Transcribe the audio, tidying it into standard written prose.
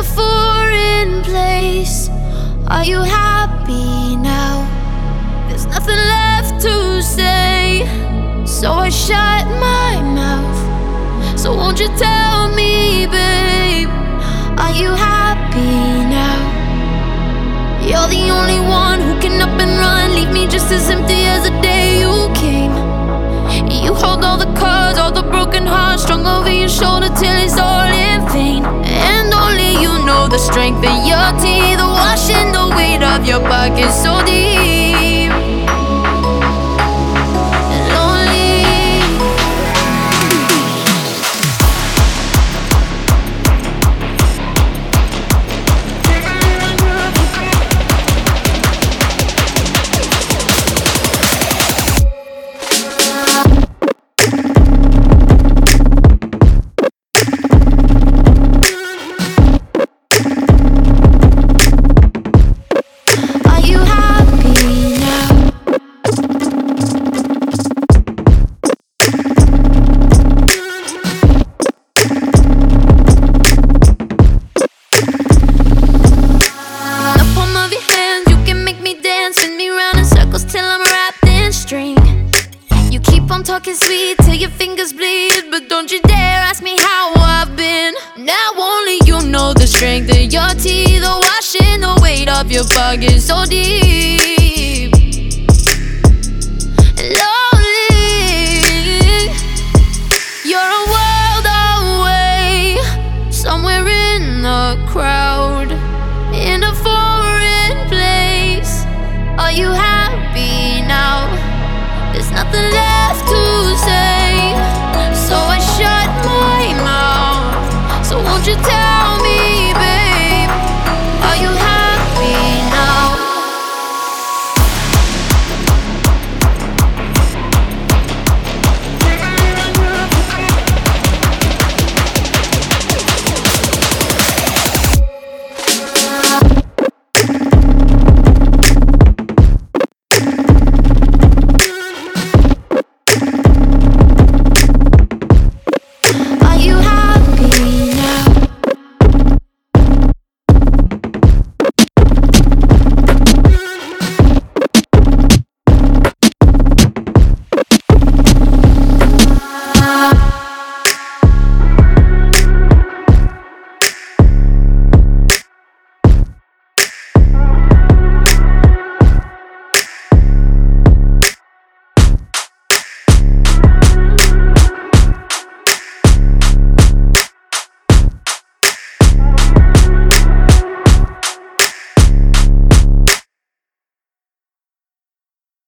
a foreign place. Are you happy now? There's nothing left to say, so I shut my mouth. So won't you tell me, babe, are you happy now? You're the only one who can up and run, leave me just as empty as the day you came. You hold all the cards, all the broken hearts strung over your shoulder till it's all in vain. And only you know the strength in your teeth, washing the weight of your pockets so deep. I'm talking sweet till your fingers bleed, but don't you dare ask me how I've been. Now only you know the strength of your teeth, washing the weight of your pockets so deep.